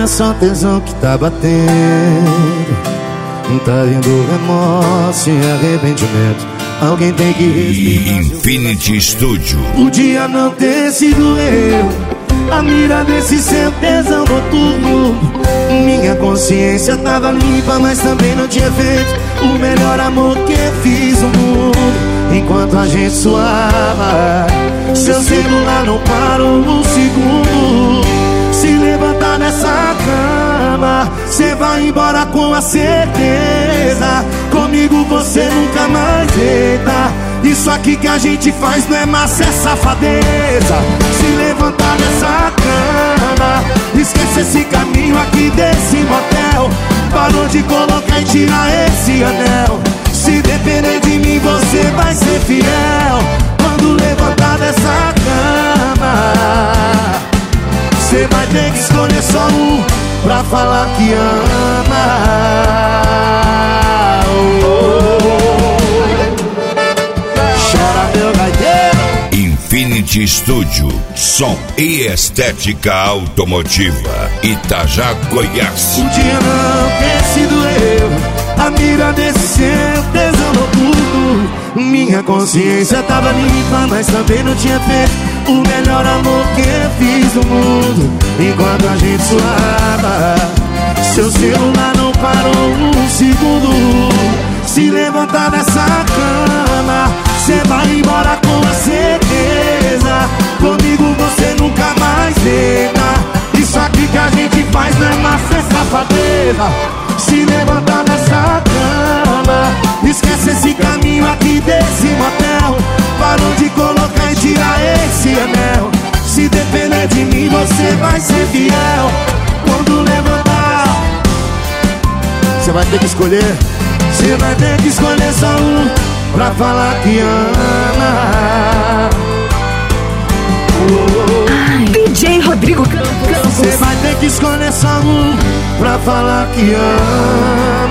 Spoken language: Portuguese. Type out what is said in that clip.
só tesão que tá batendo. Não tá vindo remorso e arrependimento. Alguém tem que respeitar. Infinity Studio. Podia não ter sido eu a mira desse seu tesão noturno. Minha consciência tava limpa, mas também não tinha feito o melhor amor que fiz no mundo. Enquanto a gente suava, seu celular não parou um segundo. Se levantar dessa cama, cê vai embora com a certeza. Comigo você nunca mais deita. Isso aqui que a gente faz não é massa, é safadeza. Se levantar dessa cama, esquece esse caminho aqui desse motel. Parou de colocar e tirar esse anel. Se depender de mim você vai ser fiel. Quando levantar dessa cama, cê vai ter que escolher só um pra falar que ama. Chora meu gaiteiro. Infinity Studio, som e estética automotiva, Itajá, Goiás. Podia não ter sido eu a mira desse seu tesão noturno. Minha consciência tava limpa, mas também não tinha feito o melhor amor que eu fiz no mundo. Enquanto a gente suava, seu celular não parou um segundo. Se levantar dessa cama, cê vai embora com a certeza. Comigo você nunca mais deita. Isso aqui que a gente faz não é massa, é safadeza. Se levantar dessa cama, esquece esse caminho aqui desse motel. Parou de colocar e tirar esse anel. Se depender de mim você vai ser fiel. Quando levantar, você vai ter que escolher. Você vai ter que escolher só um pra falar que ama. DJ Rodrigo Campos. Você vai ter que escolher só um pra falar que ama.